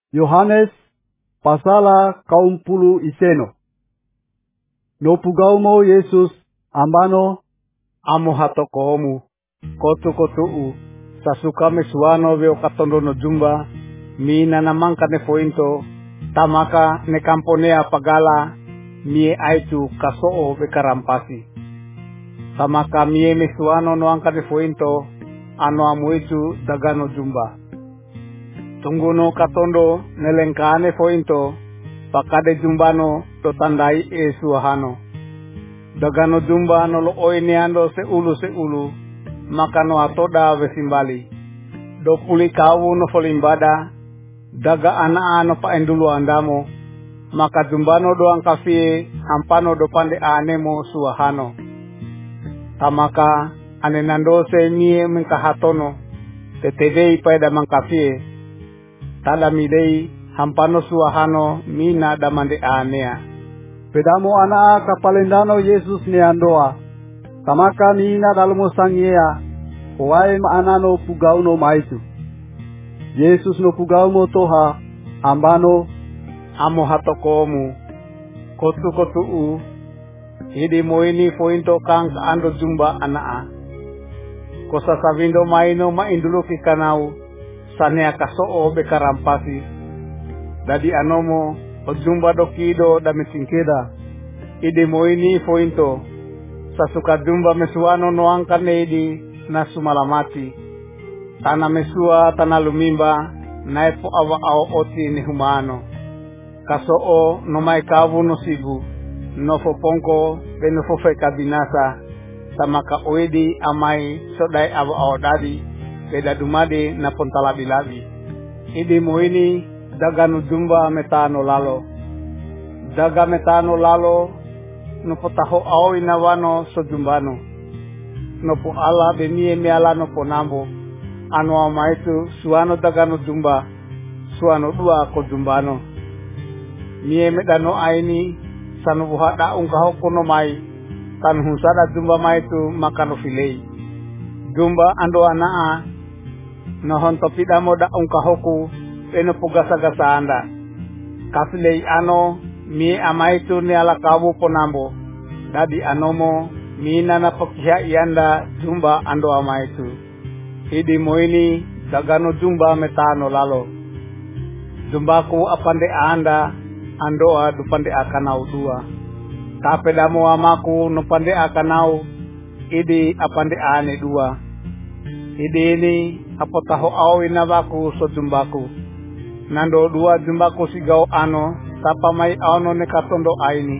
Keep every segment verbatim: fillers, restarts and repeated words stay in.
Yohanes pasala kaum pulu iseno. No pugaumo Yesus ambano amo hatokomu kotu kotu sasuka mesuano veo katondo no jumba mina namangka ne fointo tamaka ne kamponea pagala mie aitu kasoo bekarampasi tamaka mie mesuano no angka ne fointo ano amuitu dagano jumba tungguno katondo nelengkane fointo pakade jumbano to tandai e suahano dagano jumba no lo oineando se ulu se ulu makano atoda vesimbali do puli kawu no folimbada daga ana ano pa endulu andamo maka jumbano do angkafie hampano do pande anemo suahano tamaka anenando se mie mengkahatono tetedei pada mangkafie tada midei hampano suahano mina damande anea pedamo ana kapalendano Yesus ne andoa tamaka mina dalmo sangiea oai maanano pugauno maitu Yesus no pugaumo toha ambano amo hatokomu kotu kotu u hidi moini fointo kang ando jumba anaa kosa savindo maino maindulu kikanau sanea kasoo bekarampasi dadi anomo ojumba dokido da mesinkeda ide moini fointo sasuka jumba mesuano noangka neidi nasu malamati tana mesua tana lumimba naipo awa ao oti ni humano kasoo no mai kavu no sigu no foponko beno fofe kabinasa tamaka oedi amai sodai awa ao dadi beda dumade na pontalabi labi ide moini daganu jumba metano lalo daga metano lalo no potaho ao inawano so jumbano no po ala bemie meala no ponambo ano amaitu suano daganu jumba suano dua ko jumbano mie medano aini sanu buhada ungkaho kono mai tan husada jumba maitu makano filei jumba ando anaa no honto pidamo da ungkahoku eno pugasa-gasa anda kasilei ano mie amaitu ni ala kawu ponambo dadi anomo mina na pokihya ianda jumba ando amaitu hidi moini dagano jumba metano lalo jumbaku apande anda andoa dupande akanau dua tapedamo amaku nupande akanau idi apande ane dua idi ini apotaho au inabaku so jumbaku nando dua jumbaku sigao ano tapa mai ano ne katondo aini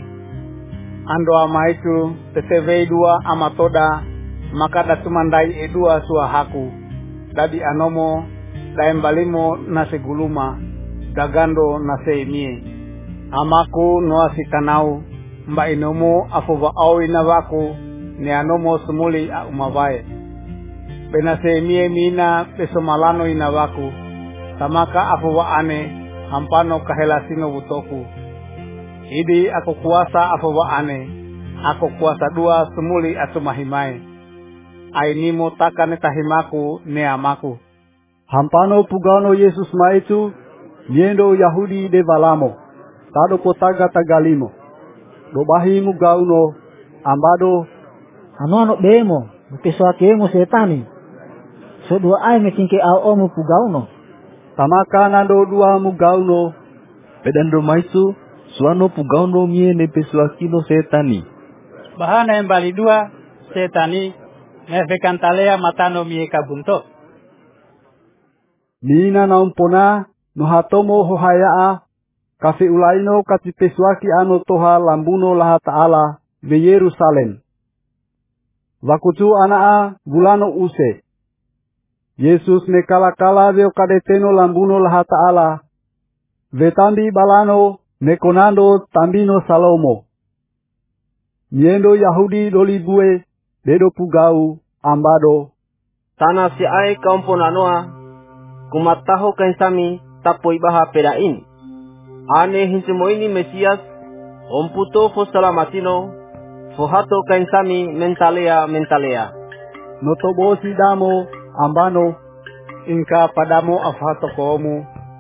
ando amaitu tetevei dua amatoda maka datumandai e dua suahaku dadi anomo daembalimo naseguluma dagando naseimie amaku noasikanau mba inomo afova au inawaku ne anomo sumuli a umawae benaseimie mina besomalano inawaku tamaka afova ane hampano kahelasino butoku idi aku kuasa afova ane aku kuasa dua sumuli atumahimae ainimo takane tahimaku ne amaku hampano pugano Yesus maitu niendo Yahudi de valamo tado potaga tagalimo dobahi mugauno ambado ano ano bemo mukeswa kemo setani so dua ai mekinke ao omu pugauno tamaka nando dua mugauno pedando maisu suano pugauno mie ne pesuakino setani bahana embali dua setani nevekantalea matano mie kabunto nina naumpona no hatomo hohayaa kafe ulaino kati pesuaki ano toha lambuno laha ta'ala be Yerusalem wakutu anaa bulano use Yesus ne kala kala veo kadeteno lambuno laha ta'ala vetambi balano ne konando tambino salomo niendo Yahudi dolibue dedo pugau ambado tanah si ai kampona noa kumataho kaisami tapoi baha pedain ane hinsemoini Mesias omputo fo salamatino fohato kaisami mentalea mentalea notobosi damo ambano inka padamo afato komu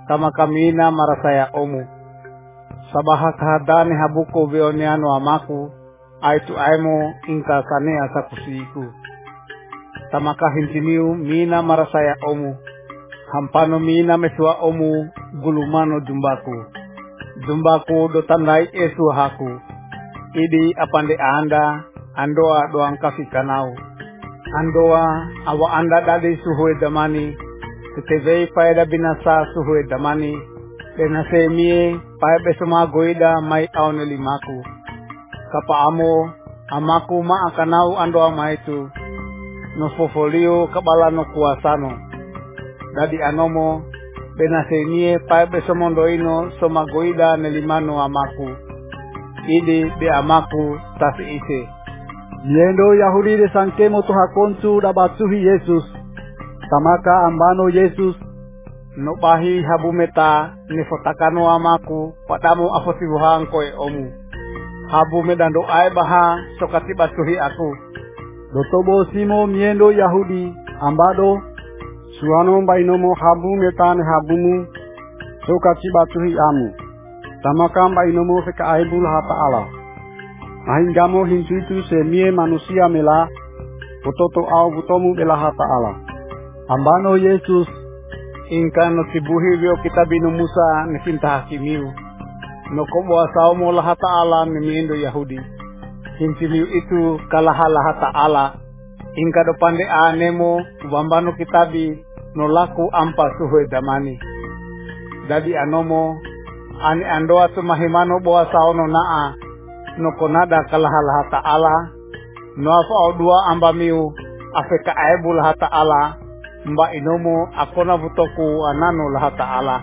tama kamina marasaya omu. Sabaha kahadane habuko veoneano amaku, aitu aimo inka sanea sakusiku. Tamaka hintimiu mina marasaya omu, hampano mina mesua omu gulumano jumbaku. Jumbaku do tandai esu haku, idi apande anda, andoa doang kafikanau. Andoa awa anda dadi suhue damani, tetevei paeda binasa suhue damani, denase mie pae besoma goida mai aone limaku. Kapa amo, amaku ma akanau andoa maitu, no fofolio kabala no kuasano. Dadi anomo, benase mie pae besomondoino soma goida nelimano amaku. Idi be amaku tasi ise. Yendo Yahudi de sangkemo toha konsu dabatsuhi Yesus. Tamaka ambano Yesus. No bahi habumeta nifotakano amaku padamu afosibuhang koe omu. Habume dando ai baha sokati basuhi aku. Dotobo simo miendo Yahudi ambado. Suano bainomo habumeta ne habumu sokati basuhi amu. Tamaka bainomo feka aibul hata Allah. Ahingamo hinsuitu semie manusia mela pototo au butomu bela hata Allah. Ambano Yesus ingka no tibuhi vio kitabinu Musa nisinta hakimiu. No kobo asao mo lahata Allah mimiendo Yahudi. Hinsimiu itu kalaha lahata Allah. Ingka do pande anemo ubambano kitabi no laku ampa suhue damani. Dadi anomo ane andoa tu mahimano bo asao no naa. No konada kalahala ta'ala no afa dua ambamiu afeka aibu laha ta'ala mba inomo akona butoku anano laha ta'ala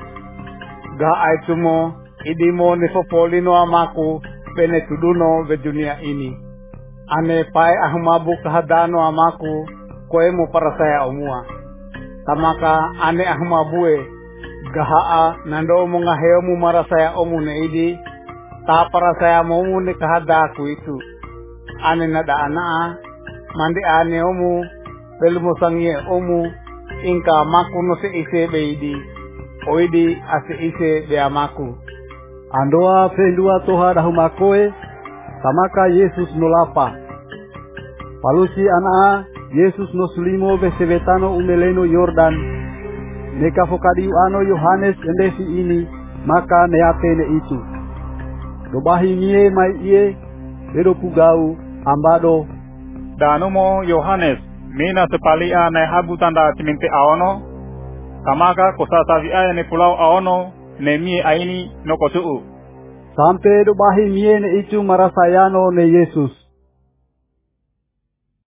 ga aitumo idimo nifopolino amaku pene tuduno ve dunia ini ane pai ahumabu kahadano amaku koemo para saya omua tamaka ane ahumabue gahaa nando mongaheomu mara saya omu ne idi ta para saya mau ni kahada aku itu ane nada ana mandi ane omu belum sangie omu ingka maku no se ise beidi oidi ase ise be amaku andoa fendua toha dahumakoe tamaka Yesus nolapa palusi ana Yesus no sulimo besebetano umeleno Yordan neka fokadiu ano Yohanes endesi ini maka neatene itu dobahi mie mai ie dedo pugau ambado danumo Yohanes mina sepalia na habu tanda timente aono kamaka kosasavi aya ne pulau aono ne mie aini no kotuu sampai dobahi mie ne itu marasayano ne Yesus